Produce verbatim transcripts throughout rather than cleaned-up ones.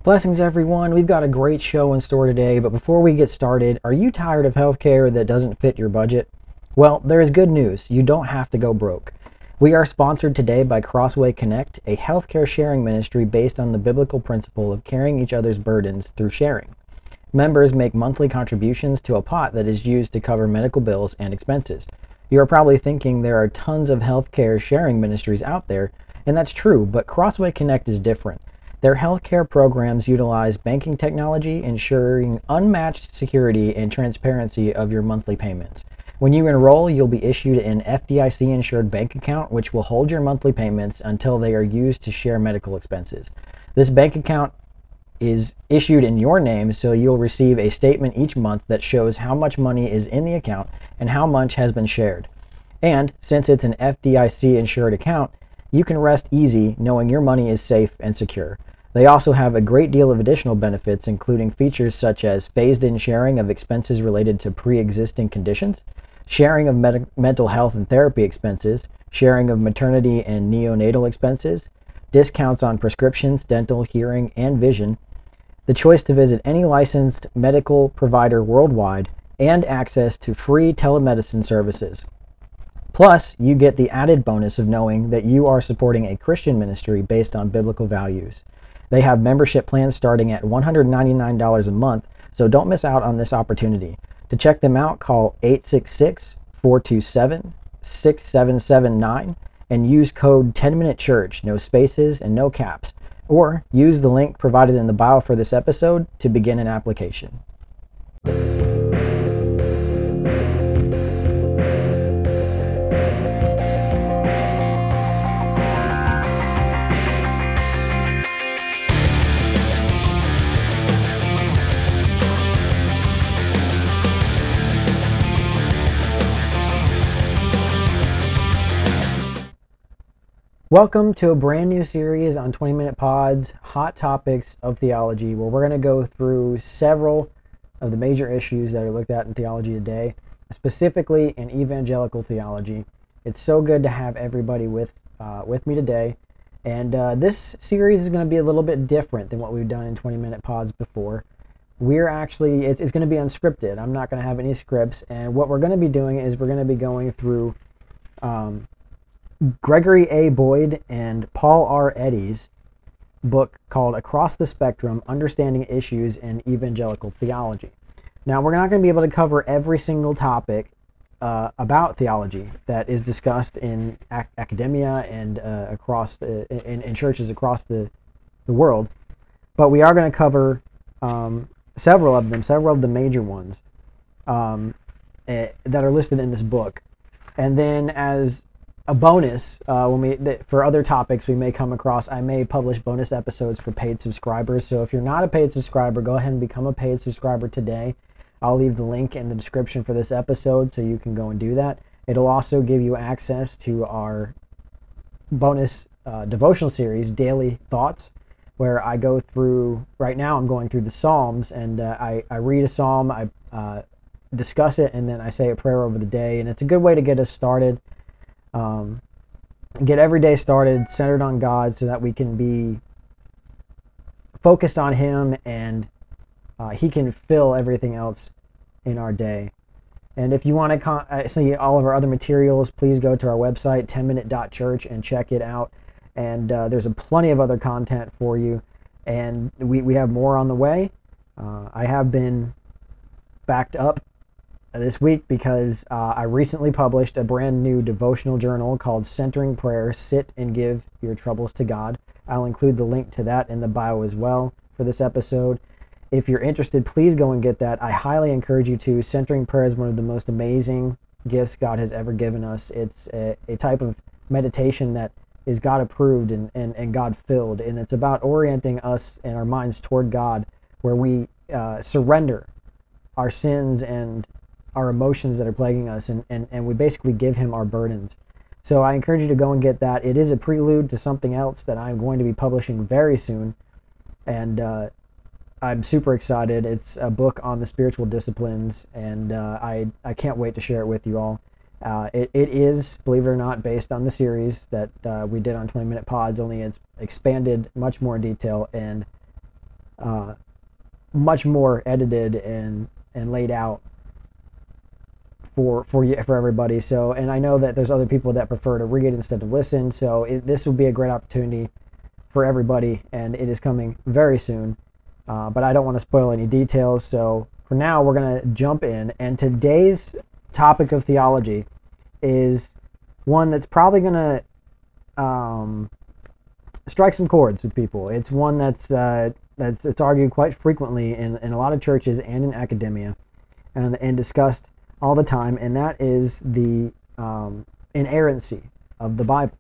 Blessings, everyone. We've got a great show in store today, but before we get started, are you tired of healthcare that doesn't fit your budget? Well, there is good news. You don't have to go broke. We are sponsored today by Crossway Connect, a healthcare sharing ministry based on the biblical principle of carrying each other's burdens through sharing. Members make monthly contributions to a pot that is used to cover medical bills and expenses. You are probably thinking there are tons of healthcare sharing ministries out there, and that's true, but Crossway Connect is different. Their healthcare programs utilize banking technology, ensuring unmatched security and transparency of your monthly payments. When you enroll, you'll be issued an F D I C-insured bank account, which will hold your monthly payments until they are used to share medical expenses. This bank account is issued in your name, so you'll receive a statement each month that shows how much money is in the account and how much has been shared. And since it's an F D I C-insured account, you can rest easy knowing your money is safe and secure. They also have a great deal of additional benefits, including features such as phased-in sharing of expenses related to pre-existing conditions, sharing of med- mental health and therapy expenses, sharing of maternity and neonatal expenses, discounts on prescriptions, dental, hearing, and vision, the choice to visit any licensed medical provider worldwide, and access to free telemedicine services. Plus, you get the added bonus of knowing that you are supporting a Christian ministry based on biblical values. They have membership plans starting at one hundred ninety-nine dollars a month, so don't miss out on this opportunity. To check them out, call eight six six, four two seven, six seven seven nine and use code ten minute church, no spaces and no caps, or use the link provided in the bio for this episode to begin an application. Welcome to a brand new series on twenty minute Pods, Hot Topics of Theology, where we're going to go through several of the major issues that are looked at in theology today, specifically in evangelical theology. It's so good to have everybody with uh, with me today, and uh, this series is going to be a little bit different than what we've done in twenty minute Pods before. We're actually, it's, it's going to be unscripted. I'm not going to have any scripts, and what we're going to be doing is we're going to be going through um, Gregory A. Boyd and Paul R. Eddy's book called Across the Spectrum, Understanding Issues in Evangelical Theology. Now, we're not going to be able to cover every single topic uh, about theology that is discussed in ac- academia and uh, across the, in, in churches across the, the world, but we are going to cover um, several of them, several of the major ones um, uh, that are listed in this book. And then as a bonus, uh, when we th- for other topics we may come across, I may publish bonus episodes for paid subscribers. So if you're not a paid subscriber, go ahead and become a paid subscriber today. I'll leave the link in the description for this episode so you can go and do that. It'll also give you access to our bonus uh, devotional series, Daily Thoughts, where I go through, right now I'm going through the Psalms, and uh, I, I read a psalm, I uh, discuss it, and then I say a prayer over the day. And it's a good way to get us started. Um, get every day started centered on God so that we can be focused on Him, and uh, He can fill everything else in our day. And if you want to con- uh, see all of our other materials, please go to our website, ten minute dot church, and check it out. And uh, there's a plenty of other content for you, and we, we have more on the way. Uh, I have been backed up this week because uh, I recently published a brand new devotional journal called Centering Prayer, Sit and Give Your Troubles to God. I'll include the link to that in the bio as well for this episode. If you're interested, please go and get that. I highly encourage you to. Centering Prayer is one of the most amazing gifts God has ever given us. It's a, a type of meditation that is God approved and, and, and God filled, and it's about orienting us and our minds toward God, where we uh, surrender our sins and our emotions that are plaguing us, and, and, and we basically give Him our burdens. So I encourage you to go and get that. It is a prelude to something else that I'm going to be publishing very soon, and uh, I'm super excited. It's a book on the spiritual disciplines, and uh, I, I can't wait to share it with you all. Uh, it, it is, believe it or not, based on the series that uh, we did on twenty minute Pods, only it's expanded much more in detail, and uh, much more edited and and laid out for for you for everybody. So, and I know that there's other people that prefer to read instead of listen. So it, this would be a great opportunity for everybody, and it is coming very soon. Uh, but I don't want to spoil any details. So for now, we're gonna jump in, and today's topic of theology is one that's probably gonna um, strike some chords with people. It's one that's uh, that's it's argued quite frequently in, in a lot of churches and in academia, and and discussed all the time, and that is the um, inerrancy of the Bible.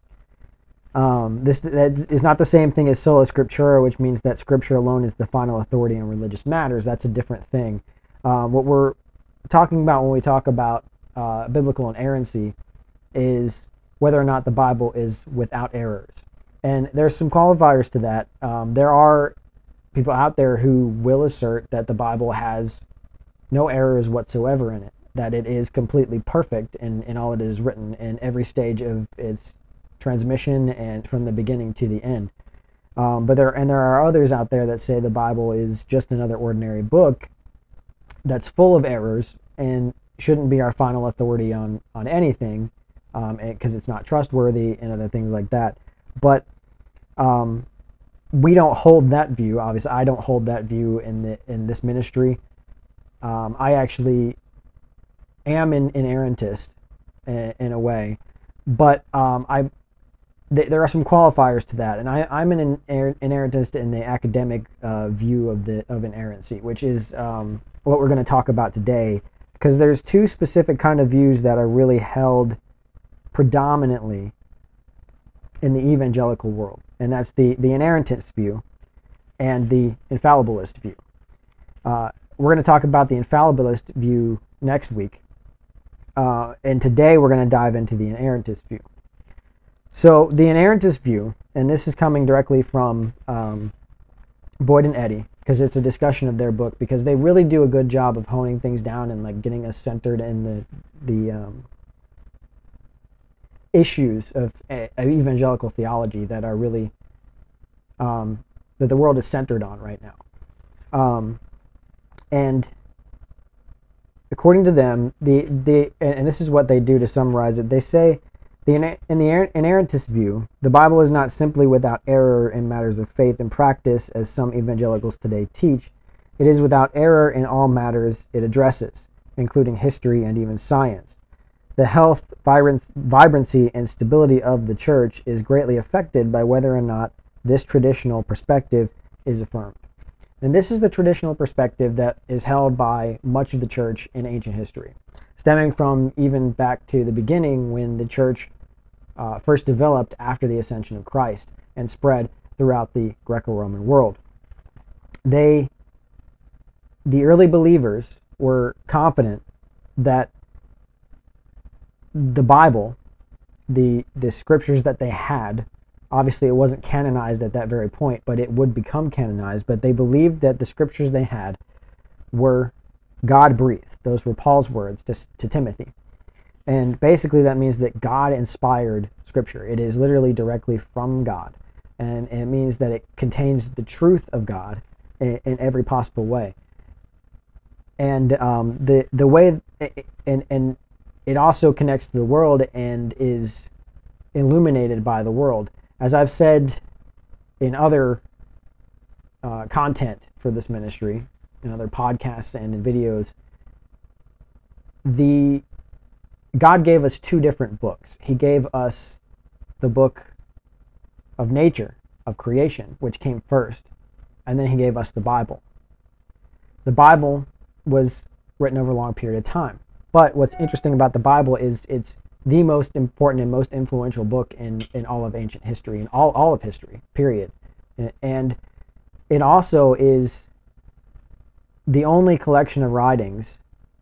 Um, this that is not the same thing as sola scriptura, which means that Scripture alone is the final authority on religious matters. That's a different thing. Uh, what we're talking about when we talk about uh, biblical inerrancy is whether or not the Bible is without errors. And there's some qualifiers to that. Um, there are people out there who will assert that the Bible has no errors whatsoever in it, that it is completely perfect in, in all it is written in every stage of its transmission and from the beginning to the end. Um, but there and there are others out there that say the Bible is just another ordinary book that's full of errors and shouldn't be our final authority on on anything, um, because it's not trustworthy and other things like that. But um, we don't hold that view. Obviously, I don't hold that view in the in this ministry. Um, I actually am an inerrantist in, in a way, but um, I th- there are some qualifiers to that, and I, I'm an iner- inerrantist in the academic uh, view of the of inerrancy, which is um, what we're going to talk about today, because there's two specific kind of views that are really held predominantly in the evangelical world, and that's the the inerrantist view and the infallibilist view. Uh, we're going to talk about the infallibilist view next week, uh, and today we're going to dive into the inerrantist view. So the inerrantist view, and this is coming directly from um, Boyd and Eddy, because it's a discussion of their book, because they really do a good job of honing things down and like getting us centered in the the um, issues of, of evangelical theology that are really um, that the world is centered on right now. Um, and according to them, the the and this is what they do to summarize it. They say the in the inerrantist view, the Bible is not simply without error in matters of faith and practice, as some evangelicals today teach. It is without error in all matters it addresses, including history and even science. The health, vibrancy, and stability of the church is greatly affected by whether or not this traditional perspective is affirmed. And this is the traditional perspective that is held by much of the church in ancient history, stemming from even back to the beginning when the church uh, first developed after the ascension of Christ and spread throughout the Greco-Roman world. They, the early believers, were confident that the Bible, the the scriptures that they had, obviously it wasn't canonized at that very point, but it would become canonized, but they believed that the scriptures they had were God-breathed. Those were Paul's words to, to Timothy. And basically that means that God inspired scripture. It is literally directly from God. And it means that it contains the truth of God in, in every possible way. And um, the the way, and and it also connects to the world and is illuminated by the world. As I've said in other uh, content for this ministry, in other podcasts and in videos, the God gave us two different books. He gave us the book of nature, of creation, which came first, and then he gave us the Bible. The Bible was written over a long period of time. But what's interesting about the Bible is it's the most important and most influential book in, in all of ancient history, in all, all of history, period. And it also is the only collection of writings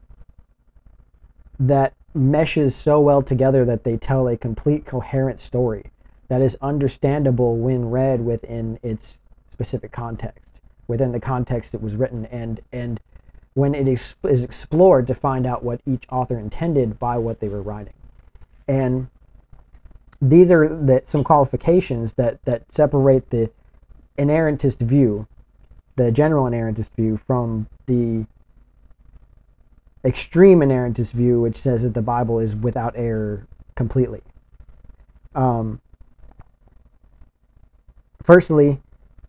that meshes so well together that they tell a complete coherent story that is understandable when read within its specific context, within the context it was written, and and when it is, is explored to find out what each author intended by what they were writing. And these are the, some qualifications that, that separate the inerrantist view the general inerrantist view from the extreme inerrantist view, which says that the Bible is without error completely. Um, firstly,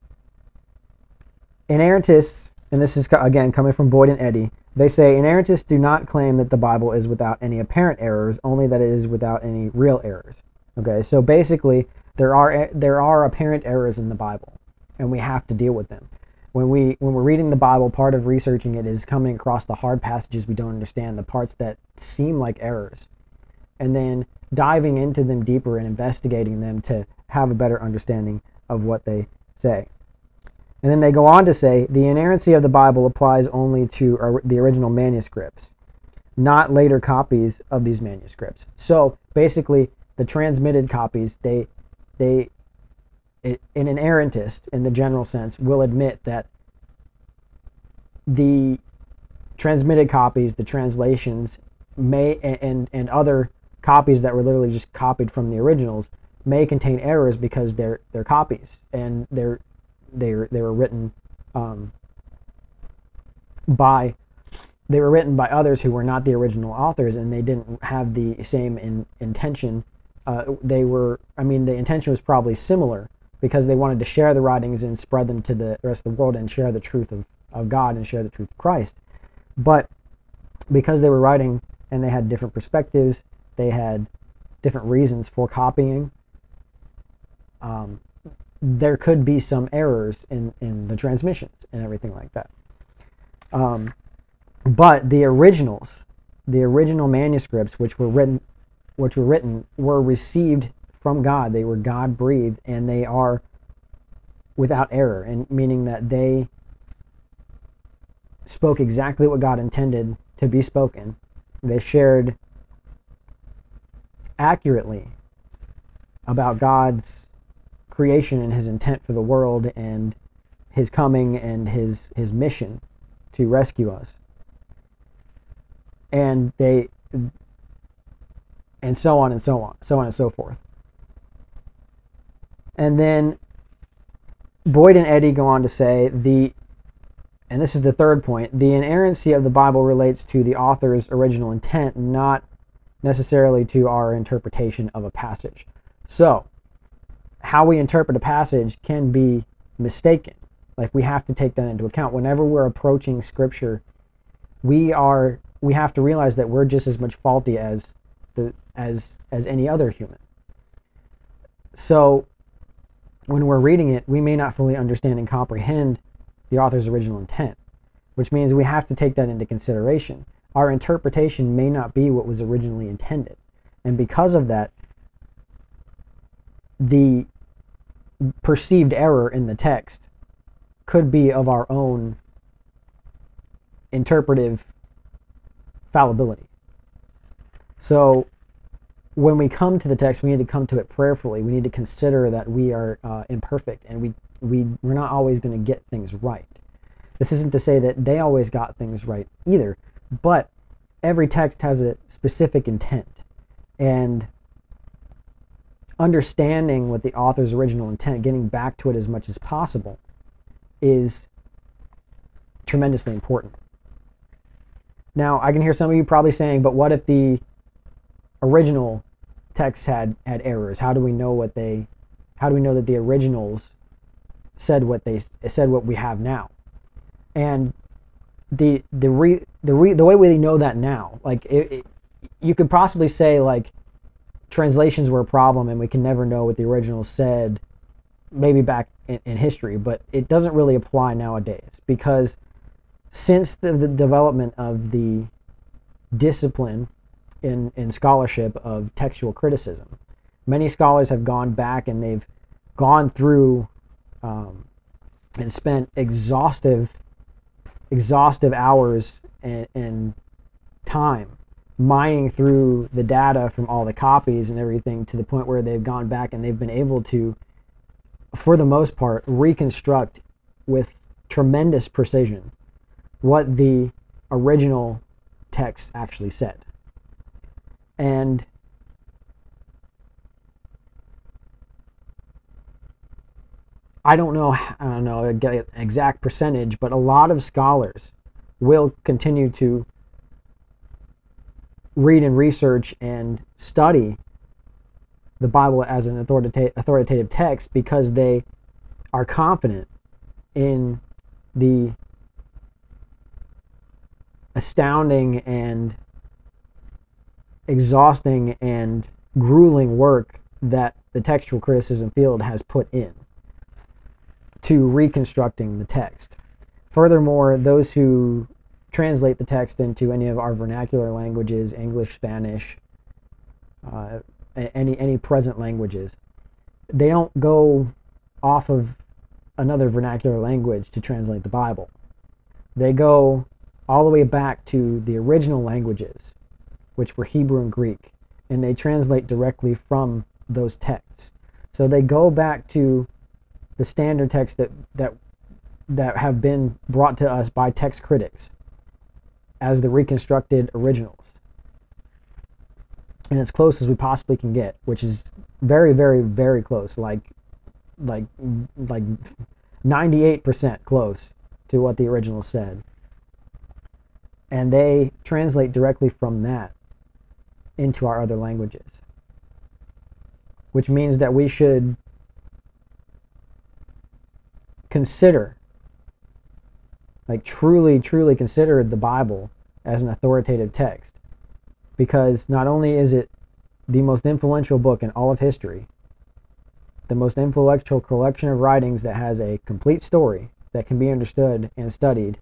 inerrantists, and this is again coming from Boyd and Eddy, they say inerrantists do not claim that the Bible is without any apparent errors, only that it is without any real errors. Okay, so basically there are there are apparent errors in the Bible, and we have to deal with them. When we when we're reading the Bible, part of researching it is coming across the hard passages we don't understand, the parts that seem like errors, and then diving into them deeper and investigating them to have a better understanding of what they say. And then they go on to say, the inerrancy of the Bible applies only to the original manuscripts, not later copies of these manuscripts. So basically, the transmitted copies, they, they, in an inerrantist, in the general sense, will admit that the transmitted copies, the translations, may and and other copies that were literally just copied from the originals may contain errors because they're they're copies and they're they were they were written um, by they were written by others who were not the original authors, and they didn't have the same in, intention. Uh, they were, I mean, the intention was probably similar because they wanted to share the writings and spread them to the rest of the world and share the truth of, of God and share the truth of Christ. But because they were writing and they had different perspectives, they had different reasons for copying. Um, there could be some errors in, in the transmissions and everything like that. Um, but the originals, the original manuscripts which were written, which were written, were received from God. They were God-breathed, and they are without error, and meaning that they spoke exactly what God intended to be spoken. They shared accurately about God's creation and his intent for the world and his coming and his his mission to rescue us. And they and so on and so on, so on and so forth. And then Boyd and Eddy go on to say the and this is the third point, the inerrancy of the Bible relates to the author's original intent, not necessarily to our interpretation of a passage. So, how we interpret a passage can be mistaken. Like, we have to take that into account. Whenever we're approaching Scripture, we are we have to realize that we're just as much faulty as the as as any other human. So, when we're reading it, we may not fully understand and comprehend the author's original intent, which means we have to take that into consideration. Our interpretation may not be what was originally intended. And because of that, the perceived error in the text could be of our own interpretive fallibility. So when we come to the text, we need to come to it prayerfully. We need to consider that we are uh, imperfect, and we, we, we're not always going to get things right. This isn't to say that they always got things right either, but every text has a specific intent, and understanding what the author's original intent, getting back to it as much as possible, is tremendously important. Now, I can hear some of you probably saying, but what if the original text had, had errors? How do we know what they, how do we know that the originals said what they said what we have now? And the the re, the re, the way we know that now, like it, it, you could possibly say like translations were a problem and we can never know what the originals said, maybe back in, in history, but it doesn't really apply nowadays, because since the, the development of the discipline in, in scholarship of textual criticism, many scholars have gone back and they've gone through um, and spent exhaustive exhaustive hours and, and time mining through the data from all the copies and everything, to the point where they've gone back and they've been able to, for the most part, reconstruct with tremendous precision what the original text actually said. And I don't know, I don't know an exact percentage, but a lot of scholars will continue to read and research and study the Bible as an authoritative, authoritative text because they are confident in the astounding and exhausting and grueling work that the textual criticism field has put in to reconstructing the text. Furthermore, those who translate the text into any of our vernacular languages, English, Spanish, uh, any any present languages, they don't go off of another vernacular language to translate the Bible. They go all the way back to the original languages, which were Hebrew and Greek, and they translate directly from those texts. So they go back to the standard texts that that that have been brought to us by text critics as the reconstructed originals, and as close as we possibly can get, which is very, very, very close, like like like ninety-eight percent close to what the original said. And they translate directly from that into our other languages, which means that we should consider, like truly, truly consider the Bible as an authoritative text, because not only is it the most influential book in all of history, the most influential collection of writings that has a complete story that can be understood and studied,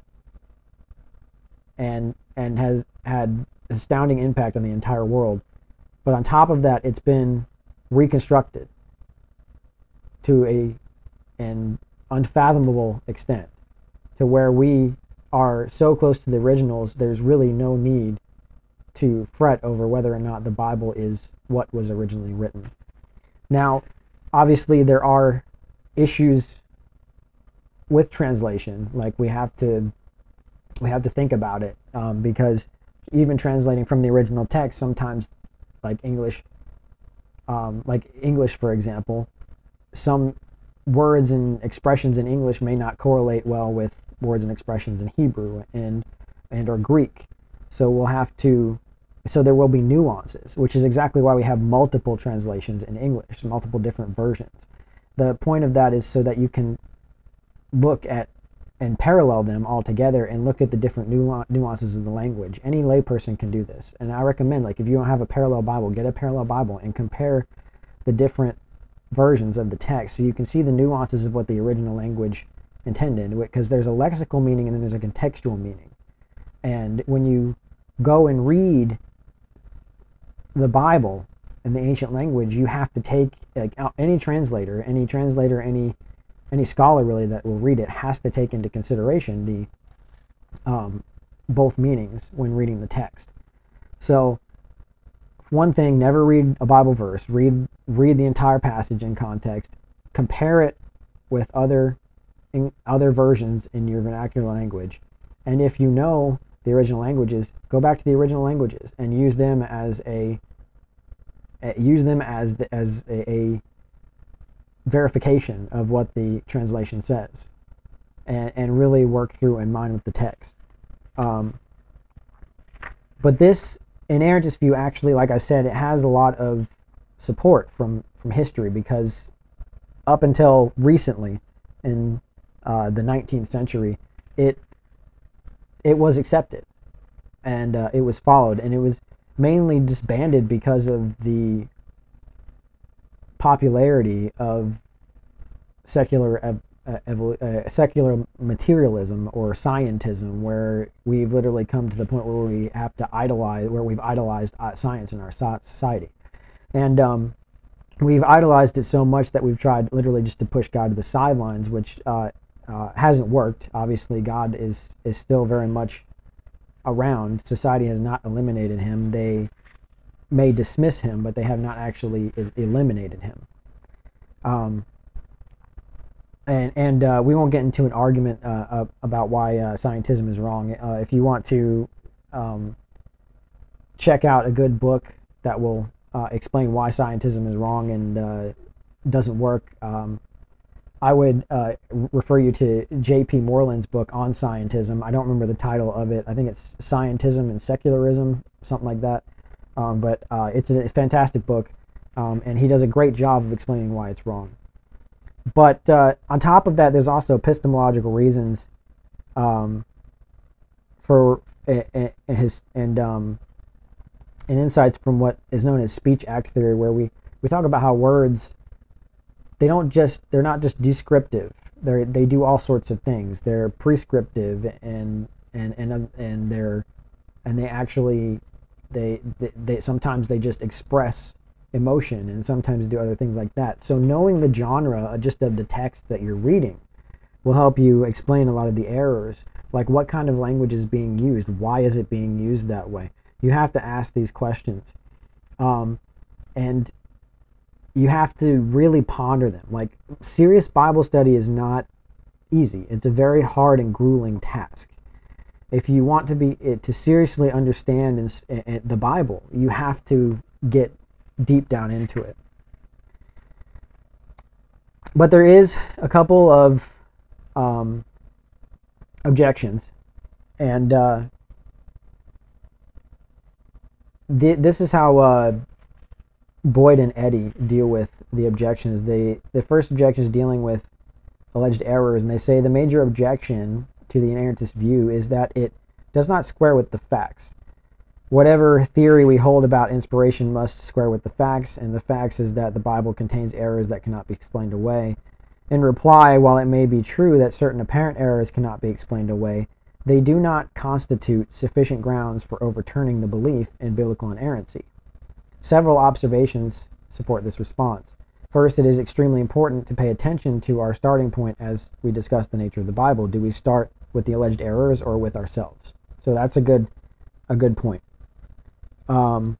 and and has had astounding impact on the entire world, but on top of that, it's been reconstructed to a an unfathomable extent, to where we are so close to the originals, there's really no need to fret over whether or not the Bible is what was originally written. Now, obviously, there are issues with translation. Like we have to we have to think about it, um, because even translating from the original text, sometimes, like English, um, like English, for example, some words and expressions in English may not correlate well with words and expressions in Hebrew and and or Greek. So we'll have to, so there will be nuances, which is exactly why we have multiple translations in English, multiple different versions. The point of that is so that you can look at and parallel them all together and look at the different nuances of the language. Any layperson can do this. And I recommend, like, if you don't have a parallel Bible, get a parallel Bible and compare the different versions of the text so you can see the nuances of what the original language intended, because there's a lexical meaning and then there's a contextual meaning. And when you go and read the Bible in the ancient language, you have to take, like, any translator, any translator, any any scholar really that will read it has to take into consideration the um, both meanings when reading the text. So one thing, never read a Bible verse. Read read the entire passage in context. Compare it with other in other versions in your vernacular language. And if you know the original languages, go back to the original languages and use them as a uh, use them as the, as a, a verification of what the translation says, and and really work through and mine with the text. Um, but this inerrantist view, actually, like I said, it has a lot of support from from history, because up until recently, in uh, the nineteenth century, it it was accepted and uh, it was followed, and it was mainly disbanded because of the popularity of secular uh, uh, secular materialism or scientism, where we've literally come to the point where we have to idolize, where we've idolized uh, science in our society, and um, we've idolized it so much that we've tried literally just to push God to the sidelines, which uh, uh, hasn't worked. Obviously, God is is still very much around. Society has not eliminated him. They may dismiss him, but they have not actually e- eliminated him. Um, and and uh, we won't get into an argument uh, uh, about why uh, scientism is wrong. Uh, if you want to um, check out a good book that will uh, explain why scientism is wrong and uh, doesn't work, um, I would uh, refer you to J P Moreland's book on scientism. I don't remember the title of it. I think it's Scientism and Secularism, something like that. Um, but uh, it's a fantastic book, um, and he does a great job of explaining why it's wrong. But uh, on top of that, there's also epistemological reasons um, for and his and um, and insights from what is known as speech act theory, where we we talk about how words, they don't just they're not just descriptive. They they do all sorts of things. They're prescriptive and and and and they're and they actually they, they they sometimes they just express emotion and sometimes do other things like that. So knowing the genre just of the text that you're reading will help you explain a lot of the errors, like what kind of language is being used, why is it being used that way. You have to ask these questions, um, and you have to really ponder them. Like, serious Bible study is not easy. It's a very hard and grueling task. If you want to be to seriously understand in, in the Bible, you have to get deep down into it. But there is a couple of um, objections, and uh, th- this is how uh, Boyd and Eddy deal with the objections. They the first objection is dealing with alleged errors, and they say the major objection to the inerrantist view is that it does not square with the facts. Whatever theory we hold about inspiration must square with the facts, and the facts is that the Bible contains errors that cannot be explained away. In reply, while it may be true that certain apparent errors cannot be explained away, they do not constitute sufficient grounds for overturning the belief in biblical inerrancy. Several observations support this response. First, it is extremely important to pay attention to our starting point as we discuss the nature of the Bible. Do we start with the alleged errors or with ourselves? So that's a good a good point. Um,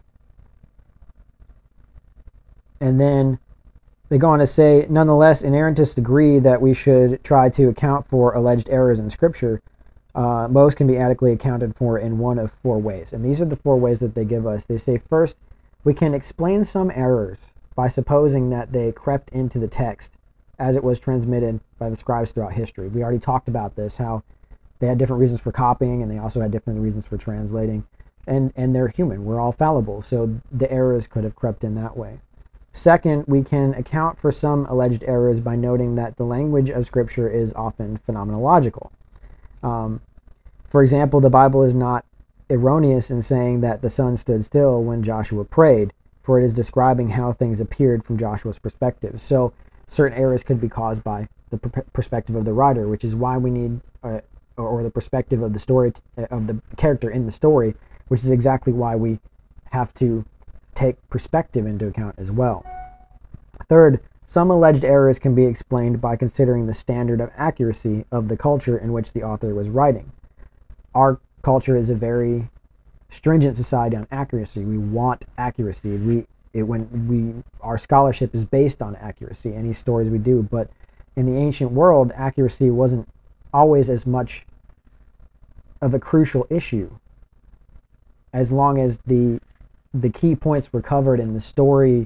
and then they go on to say, nonetheless, inerrantists agree that we should try to account for alleged errors in Scripture. Uh, most can be adequately accounted for in one of four ways. And these are the four ways that they give us. They say, first, we can explain some errors by supposing that they crept into the text as it was transmitted by the scribes throughout history. We already talked about this, how they had different reasons for copying and they also had different reasons for translating. And, and they're human. We're all fallible. So the errors could have crept in that way. Second, we can account for some alleged errors by noting that the language of Scripture is often phenomenological. Um, for example, the Bible is not erroneous in saying that the sun stood still when Joshua prayed, for it is describing how things appeared from Joshua's perspective. So certain errors could be caused by the per- perspective of the writer, which is why we need, uh, or the perspective of the story, t- of the character in the story, which is exactly why we have to take perspective into account as well. Third, some alleged errors can be explained by considering the standard of accuracy of the culture in which the author was writing. Our culture is a very stringent society on accuracy. We want accuracy. We it, when we our scholarship is based on accuracy. Any stories we do, but in the ancient world, accuracy wasn't always as much of a crucial issue, as long as the the key points were covered and the story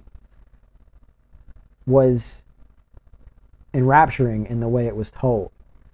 was enrapturing in the way it was told.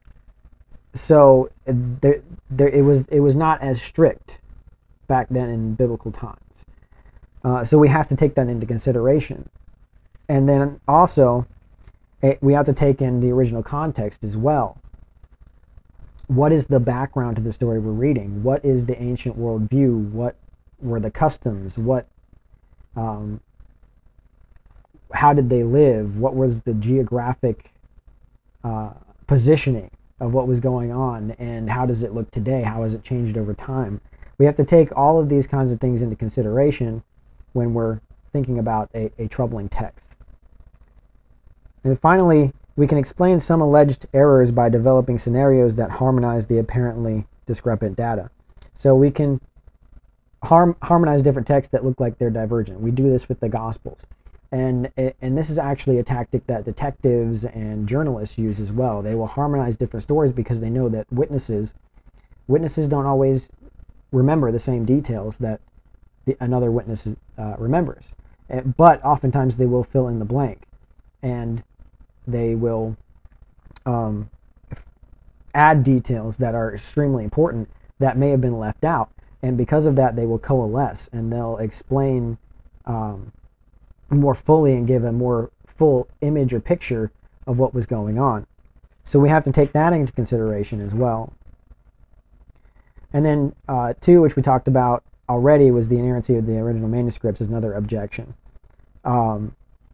So there, there, it was it was not as strict back then in biblical times. Uh, so we have to take that into consideration. And then also, it, we have to take in the original context as well. What is the background to the story we're reading? What is the ancient worldview? What were the customs? What, um, how did they live? What was the geographic uh, positioning of what was going on? And how does it look today? How has it changed over time? We have to take all of these kinds of things into consideration when we're thinking about a, a troubling text. And finally, we can explain some alleged errors by developing scenarios that harmonize the apparently discrepant data. So we can harm, harmonize different texts that look like they're divergent. We do this with the Gospels. And, and this is actually a tactic that detectives and journalists use as well. They will harmonize different stories because they know that witnesses, witnesses don't always remember the same details that the, another witness uh, remembers. But oftentimes they will fill in the blank. And they will um, add details that are extremely important that may have been left out. And because of that, they will coalesce and they'll explain um, more fully and give a more full image or picture of what was going on. So we have to take that into consideration as well. And then uh, two, which we talked about already, was the inerrancy of the original manuscripts is another objection. Um,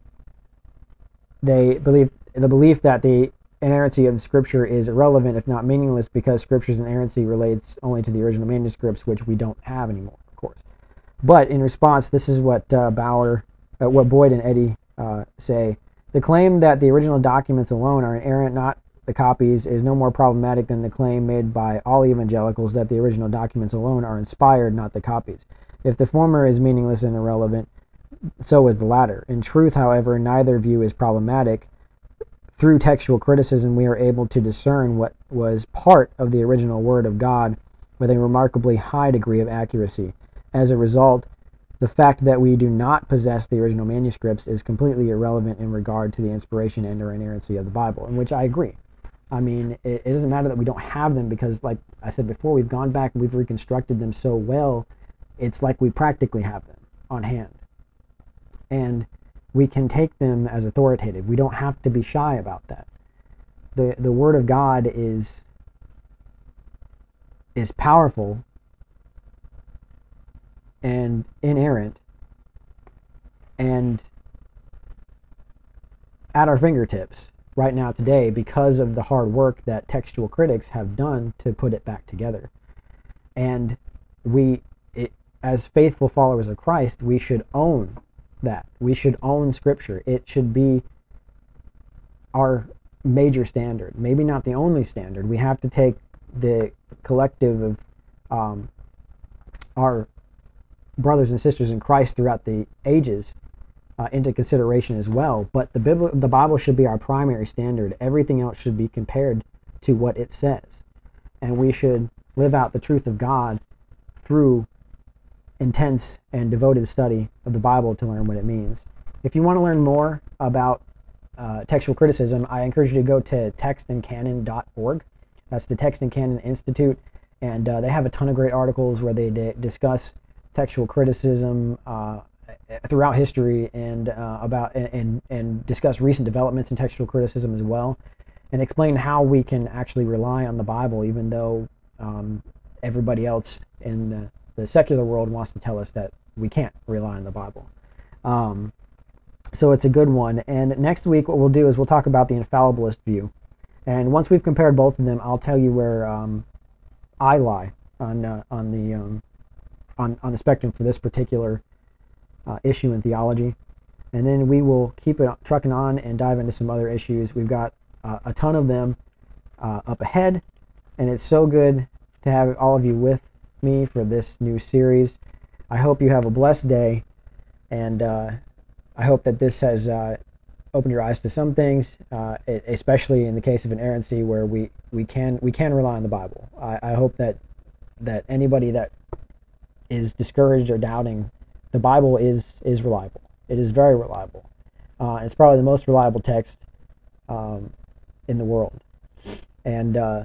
they believe the belief that the inerrancy of Scripture is irrelevant, if not meaningless, because Scripture's inerrancy relates only to the original manuscripts, which we don't have anymore, of course. But in response, this is what uh, Bauer, uh, what Boyd and Eddy uh, say. The claim that the original documents alone are inerrant, not the copies, is no more problematic than the claim made by all evangelicals that the original documents alone are inspired, not the copies. If the former is meaningless and irrelevant, so is the latter. In truth, however, neither view is problematic. Through textual criticism, we are able to discern what was part of the original Word of God with a remarkably high degree of accuracy. As a result, the fact that we do not possess the original manuscripts is completely irrelevant in regard to the inspiration and or inerrancy of the Bible, in which I agree. I mean, it, it doesn't matter that we don't have them because, like I said before, we've gone back and we've reconstructed them so well, it's like we practically have them on hand. And we can take them as authoritative. We don't have to be shy about that. The the Word of God is is powerful and inerrant and at our fingertips right now today because of the hard work that textual critics have done to put it back together. And we, it, as faithful followers of Christ, we should own that. We should own Scripture. It should be our major standard. Maybe not the only standard. We have to take the collective of um, our brothers and sisters in Christ throughout the ages uh, into consideration as well. But the Bible, the Bible should be our primary standard. Everything else should be compared to what it says. And we should live out the truth of God through intense and devoted study of the Bible to learn what it means. If you want to learn more about uh, textual criticism, I encourage you to go to text and canon dot org. That's the Text and Canon Institute, and uh, they have a ton of great articles where they d- discuss textual criticism uh, throughout history and uh, about and and discuss recent developments in textual criticism as well, and explain how we can actually rely on the Bible, even though um, everybody else in the, the secular world wants to tell us that we can't rely on the Bible. Um, so it's a good one. And next week, what we'll do is we'll talk about the infallibilist view. And once we've compared both of them, I'll tell you where um, I lie on uh, on the um, on on the spectrum for this particular uh, issue in theology. And then we will keep it trucking on and dive into some other issues. We've got uh, a ton of them uh, up ahead, and it's so good to have all of you with me for this new series. I hope you have a blessed day, and uh, I hope that this has uh, opened your eyes to some things, uh, especially in the case of inerrancy, where we, we can we can rely on the Bible. I, I hope that that anybody that is discouraged or doubting, the Bible is is reliable. It is very reliable. Uh, it's probably the most reliable text um, in the world, and uh,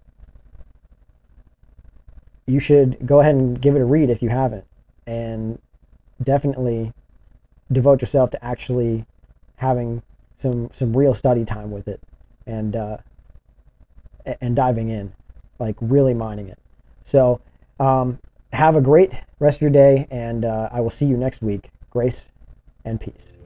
you should go ahead and give it a read if you haven't, and definitely devote yourself to actually having some some real study time with it, and uh, and diving in, like really mining it. So um, have a great rest of your day, and uh, I will see you next week. Grace and peace.